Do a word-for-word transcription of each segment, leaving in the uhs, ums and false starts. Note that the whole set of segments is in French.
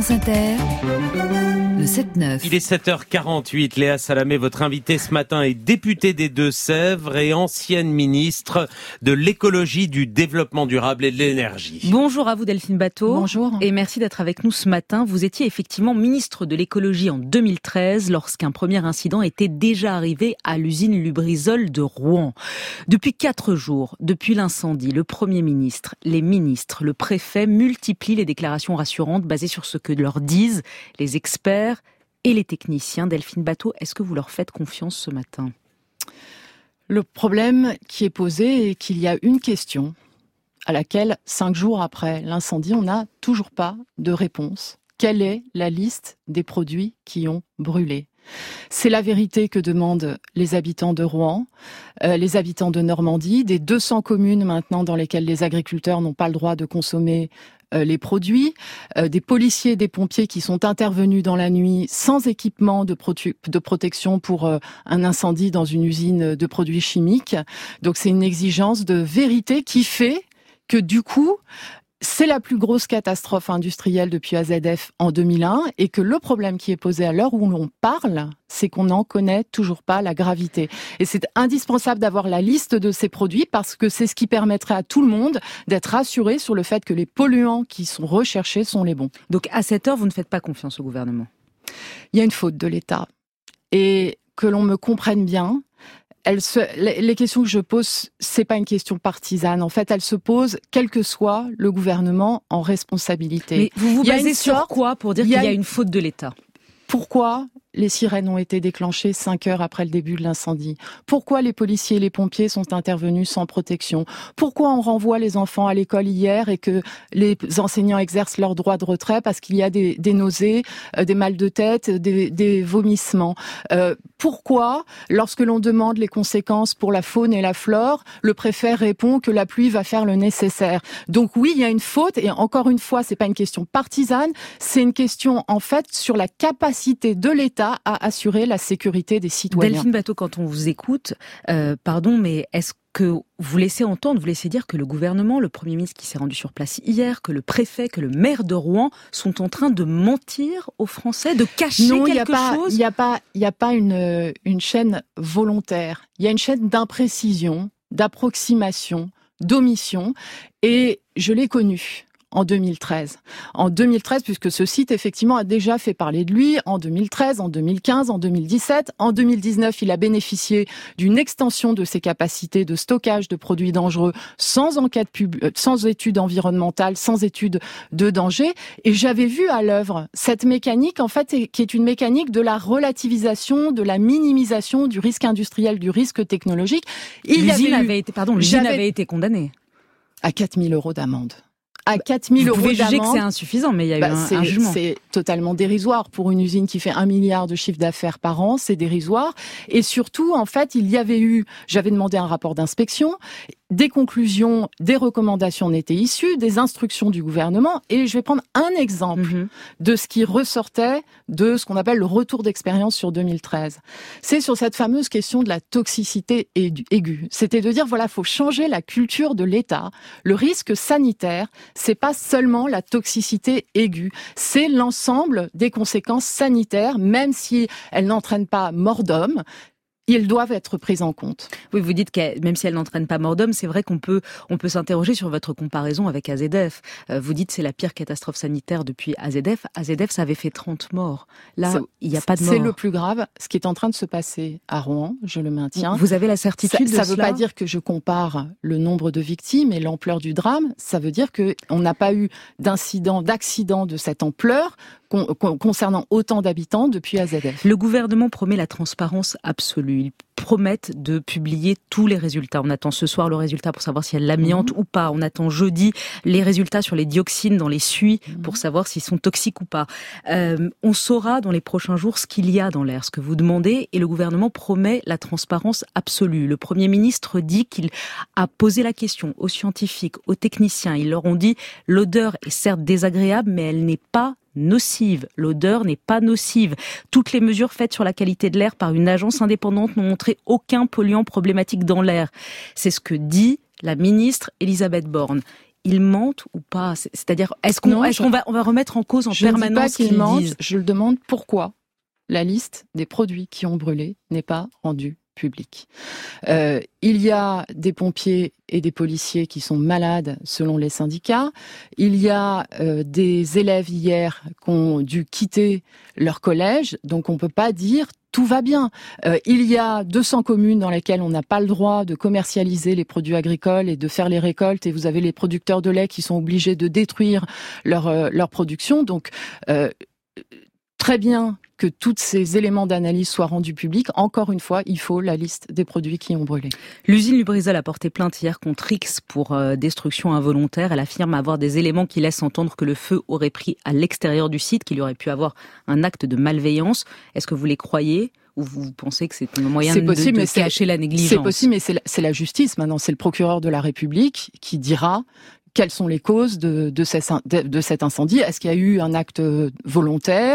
France Inter, le sept neuf. Il est sept heures quarante-huit. Léa Salamé, votre invitée ce matin, est députée des Deux-Sèvres et ancienne ministre de l'écologie, du développement durable et de l'énergie. Bonjour à vous Delphine Batho. Bonjour. Et merci d'être avec nous ce matin. Vous étiez effectivement ministre de l'écologie en deux mille treize lorsqu'un premier incident était déjà arrivé à l'usine Lubrizol de Rouen. Depuis quatre jours, depuis l'incendie, le Premier ministre, les ministres, le préfet multiplient les déclarations rassurantes basées sur ce que leur disent les experts et les techniciens. Delphine Batho, est-ce que vous leur faites confiance ce matin ? Le problème qui est posé est qu'il y a une question à laquelle, cinq jours après l'incendie, on n'a toujours pas de réponse. Quelle est la liste des produits qui ont brûlé ? C'est la vérité que demandent les habitants de Rouen, euh, les habitants de Normandie, des deux cents communes maintenant dans lesquelles les agriculteurs n'ont pas le droit de consommer euh, les produits, euh, des policiers et des pompiers qui sont intervenus dans la nuit sans équipement de, protu- de protection pour euh, un incendie dans une usine de produits chimiques. Donc c'est une exigence de vérité qui fait que du coup, c'est la plus grosse catastrophe industrielle depuis A Z F en deux mille un et que le problème qui est posé à l'heure où l'on parle, c'est qu'on n'en connaît toujours pas la gravité. Et c'est indispensable d'avoir la liste de ces produits parce que c'est ce qui permettrait à tout le monde d'être rassuré sur le fait que les polluants qui sont recherchés sont les bons. Donc à cette heure, vous ne faites pas confiance au gouvernement ? Il y a une faute de l'État. Et que l'on me comprenne bien, Elle se, les questions que je pose, c'est pas une question partisane. En fait, elles se posent quel que soit le gouvernement en responsabilité. Mais vous vous basez sur sorte, quoi pour dire qu'il y a, y a une faute de l'État ? Pourquoi les sirènes ont été déclenchées cinq heures après le début de l'incendie ? Pourquoi les policiers et les pompiers sont intervenus sans protection ? Pourquoi on renvoie les enfants à l'école hier et que les enseignants exercent leur droit de retrait parce qu'il y a des, des nausées, euh, des mal de tête, des, des vomissements ? euh, Pourquoi, lorsque l'on demande les conséquences pour la faune et la flore, le préfet répond que la pluie va faire le nécessaire ? Donc oui, il y a une faute et encore une fois, c'est pas une question partisane, c'est une question en fait sur la capacité de l'État à assurer la sécurité des citoyens. Delphine Batho, quand on vous écoute, euh, pardon, mais est-ce que vous laissez entendre, vous laissez dire que le gouvernement, le Premier ministre qui s'est rendu sur place hier, que le préfet, que le maire de Rouen sont en train de mentir aux Français, de cacher non, quelque y a chose ? Il n'y a pas, il n'y a pas une, une chaîne volontaire. Il y a une chaîne d'imprécision, d'approximation, d'omission, et je l'ai connue en deux mille treize. En deux mille treize, puisque ce site, effectivement, a déjà fait parler de lui en deux mille treize, en deux mille quinze, en deux mille dix-sept. En deux mille dix-neuf, il a bénéficié d'une extension de ses capacités de stockage de produits dangereux sans enquête pub... sans études environnementales, sans études de danger. Et j'avais vu à l'œuvre cette mécanique, en fait, qui est une mécanique de la relativisation, de la minimisation du risque industriel, du risque technologique. Il l'usine avait, avait été, pardon, l'usine j'avais... avait été condamnée à quatre mille euros d'amende. À quatre mille euros d'amende. Vous pouvez juger d'amende, que c'est insuffisant, mais il y a eu bah, un, c'est, un jugement. C'est totalement dérisoire. Pour une usine qui fait un milliard de chiffre d'affaires par an, c'est dérisoire. Et surtout, en fait, il y avait eu, j'avais demandé un rapport d'inspection, des conclusions, des recommandations en étaient issues, des instructions du gouvernement. Et je vais prendre un exemple mmh. de ce qui ressortait de ce qu'on appelle le retour d'expérience sur deux mille treize. C'est sur cette fameuse question de la toxicité aiguë. C'était de dire, voilà, faut changer la culture de l'État. Le risque sanitaire, c'est pas seulement la toxicité aiguë, c'est l'ensemble des conséquences sanitaires, même si elles n'entraînent pas mort d'homme. Ils doivent être pris en compte. Oui, vous dites que même si elle n'entraîne pas mort d'homme, c'est vrai qu'on peut, on peut s'interroger sur votre comparaison avec A Z F. Euh, vous dites que c'est la pire catastrophe sanitaire depuis A Z F. A Z F, ça avait fait trente morts. Là, c'est, il n'y a pas de mort. C'est le plus grave. Ce qui est en train de se passer à Rouen, je le maintiens. Vous avez la certitude ça, de ça veut cela ? pas dire que je compare le nombre de victimes et l'ampleur du drame. Ça veut dire qu'on n'a pas eu d'incident, d'accident de cette ampleur concernant autant d'habitants depuis A Z F. Le gouvernement promet la transparence absolue. Ils promettent de publier tous les résultats. On attend ce soir le résultat pour savoir s'il y a de l'amiante mmh. ou pas. On attend jeudi les résultats sur les dioxines dans les suies mmh. pour savoir s'ils sont toxiques ou pas. Euh, on saura dans les prochains jours ce qu'il y a dans l'air, ce que vous demandez, et le gouvernement promet la transparence absolue. Le Premier ministre dit qu'il a posé la question aux scientifiques, aux techniciens. Ils leur ont dit l'odeur est certes désagréable, mais elle n'est pas nocive. L'odeur n'est pas nocive. Toutes les mesures faites sur la qualité de l'air par une agence indépendante n'ont montré aucun polluant problématique dans l'air. C'est ce que dit la ministre Elisabeth Borne. ils mentent ou pas? C'est-à-dire, est-ce qu'on, Non, est-ce je... qu'on va, on va remettre en cause en je permanence ne dis pas ce qu'ils, qu'ils mentent, disent. Je le demande pourquoi la liste des produits qui ont brûlé n'est pas rendue publique. Euh, il y a des pompiers et des policiers qui sont malades selon les syndicats. Il y a euh, des élèves hier qui ont dû quitter leur collège, donc on ne peut pas dire tout va bien. Euh, il y a deux cents communes dans lesquelles on n'a pas le droit de commercialiser les produits agricoles et de faire les récoltes, et vous avez les producteurs de lait qui sont obligés de détruire leur, euh, leur production. Donc, euh, très bien que tous ces éléments d'analyse soient rendus publics. Encore une fois, il faut la liste des produits qui ont brûlé. L'usine Lubrizol a porté plainte hier contre X pour euh, destruction involontaire. Elle affirme avoir des éléments qui laissent entendre que le feu aurait pris à l'extérieur du site, qu'il y aurait pu avoir un acte de malveillance. Est-ce que vous les croyez ou vous pensez que c'est un moyen c'est possible, de, de mais cacher la négligence? C'est possible, mais c'est la, c'est la justice. Maintenant, c'est le procureur de la République qui dira quelles sont les causes de, de, ces, de, de cet incendie. Est-ce qu'il y a eu un acte volontaire ?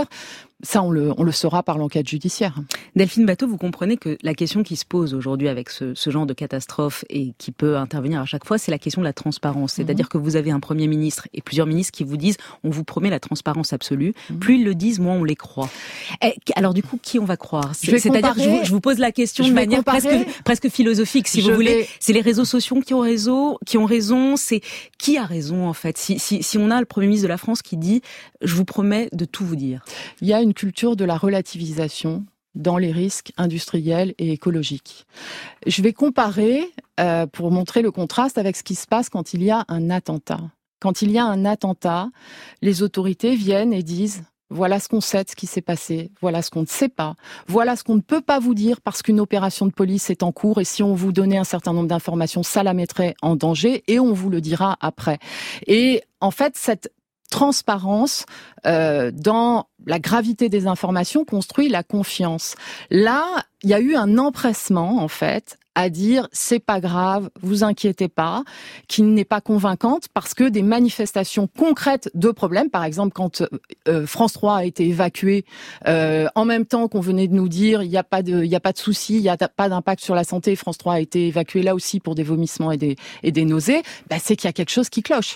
Ça, on le, on le saura par l'enquête judiciaire. Delphine Batho, vous comprenez que la question qui se pose aujourd'hui avec ce, ce genre de catastrophe et qui peut intervenir à chaque fois, c'est la question de la transparence. C'est-à-dire mmh. que vous avez un Premier ministre et plusieurs ministres qui vous disent « on vous promet la transparence absolue mmh. ». Plus ils le disent, moins on les croit. Et, alors du coup, qui on va croire? C'est, C'est-à-dire comparer, que je vous, je vous pose la question de manière presque, presque philosophique, si vous voulez. Vais... C'est les réseaux sociaux qui ont raison, qui ont raison. C'est qui a raison, en fait? Si, si, si on a le Premier ministre de la France qui dit « je vous promets de tout vous dire ». Il y a une culture de la relativisation dans les risques industriels et écologiques. Je vais comparer, euh, pour montrer le contraste, avec ce qui se passe quand il y a un attentat. Quand il y a un attentat, les autorités viennent et disent « voilà ce qu'on sait de ce qui s'est passé, voilà ce qu'on ne sait pas, voilà ce qu'on ne peut pas vous dire parce qu'une opération de police est en cours et si on vous donnait un certain nombre d'informations, ça la mettrait en danger et on vous le dira après. » Et en fait, cette transparence euh, dans la gravité des informations construit la confiance. Là, il y a eu un empressement, en fait, à dire c'est pas grave, vous inquiétez pas, qui n'est pas convaincante parce que des manifestations concrètes de problèmes, par exemple quand euh, France trois a été évacué, euh, en même temps qu'on venait de nous dire il y a pas de, il y a pas de souci, il y a pas d'impact sur la santé, France trois a été évacué là aussi pour des vomissements et des et des nausées, bah, c'est qu'il y a quelque chose qui cloche.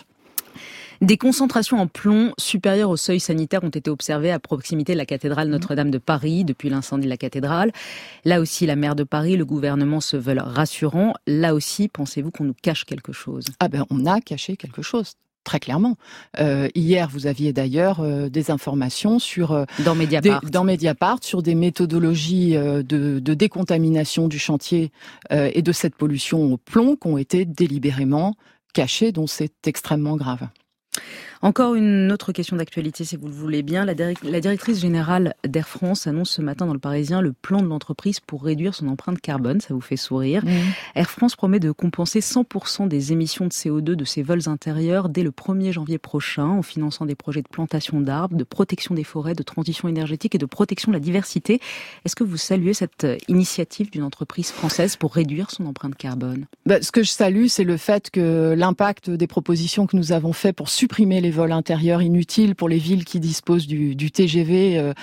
Des concentrations en plomb supérieures au seuil sanitaire ont été observées à proximité de la cathédrale Notre-Dame de Paris depuis l'incendie de la cathédrale. Là aussi, la maire de Paris, le gouvernement se veulent rassurants. Là aussi, pensez-vous qu'on nous cache quelque chose? Ah ben, on a caché quelque chose. Très clairement. Euh, hier, vous aviez d'ailleurs euh, des informations sur euh, dans Mediapart. Des, dans Mediapart sur des méthodologies euh, de, de décontamination du chantier euh, et de cette pollution au plomb qui ont été délibérément cachées, dont c'est extrêmement grave. Encore une autre question d'actualité, si vous le voulez bien. La, direct, la directrice générale d'Air France annonce ce matin dans le Parisien le plan de l'entreprise pour réduire son empreinte carbone. Ça vous fait sourire. Mmh. Air France promet de compenser cent pour cent des émissions de C O deux de ses vols intérieurs dès le premier janvier prochain en finançant des projets de plantation d'arbres, de protection des forêts, de transition énergétique et de protection de la diversité. Est-ce que vous saluez cette initiative d'une entreprise française pour réduire son empreinte carbone? Ben, ce que je salue, c'est le fait que l'impact des propositions que nous avons faites pour supprimer les vols intérieurs inutiles pour les villes qui disposent du, du T G V, euh,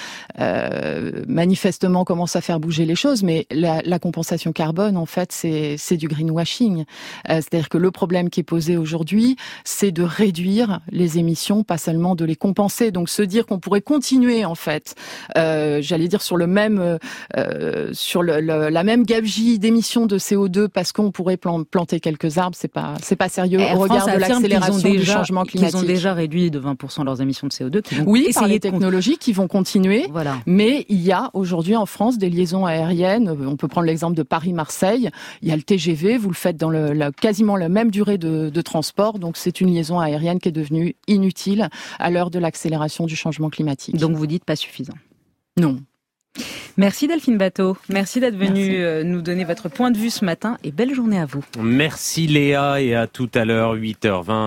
euh, manifestement commence à faire bouger les choses. Mais la, la compensation carbone, en fait, c'est, c'est du greenwashing. Euh, c'est-à-dire que le problème qui est posé aujourd'hui, c'est de réduire les émissions, pas seulement de les compenser. Donc se dire qu'on pourrait continuer, en fait, euh, j'allais dire sur le même, euh, sur le, le, la même gabegie d'émissions de C O deux parce qu'on pourrait plan, planter quelques arbres, c'est pas, c'est pas sérieux Air au regard France de l'accélération déjà, du changement climatique. Ils ont déjà réduit de vingt pour cent leurs émissions de C O deux. Qui vont oui, par les technologies qui vont continuer. Voilà. Mais il y a aujourd'hui en France des liaisons aériennes. On peut prendre l'exemple de Paris-Marseille. Il y a le T G V. Vous le faites dans le, la, quasiment la même durée de, de transport. Donc c'est une liaison aérienne qui est devenue inutile à l'heure de l'accélération du changement climatique. Donc vous dites pas suffisant? Non. Merci Delphine Batho. Merci d'être venue Merci. nous donner votre point de vue ce matin et belle journée à vous. Merci Léa et à tout à l'heure, huit heures vingt.